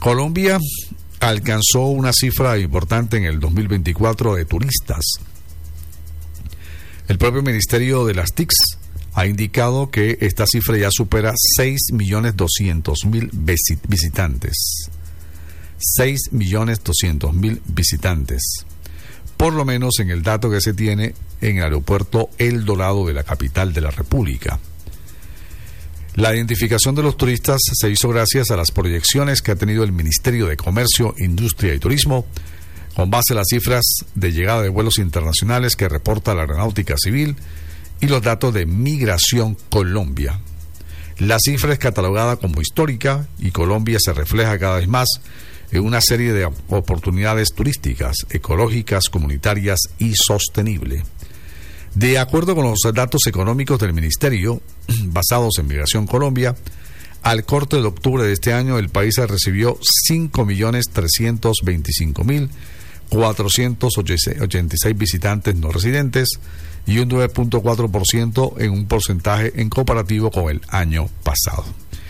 Colombia alcanzó una cifra importante en el 2024 de turistas. El propio Ministerio de las TICs ha indicado que esta cifra ya supera 6.200.000 visitantes. 6.200.000 visitantes. Por lo menos en el dato que se tiene en el aeropuerto El Dorado de la capital de la República. La identificación de los turistas se hizo gracias a las proyecciones que ha tenido el Ministerio de Comercio, Industria y Turismo, con base a las cifras de llegada de vuelos internacionales que reporta la Aeronáutica Civil y los datos de Migración Colombia. La cifra es catalogada como histórica y Colombia se refleja cada vez más en una serie de oportunidades turísticas, ecológicas, comunitarias y sostenibles. De acuerdo con los datos económicos del Ministerio, basados en Migración Colombia, al corte de octubre de este año, el país recibió 5.320.486 visitantes no residentes y un 9.4% en un porcentaje en comparativo con el año pasado.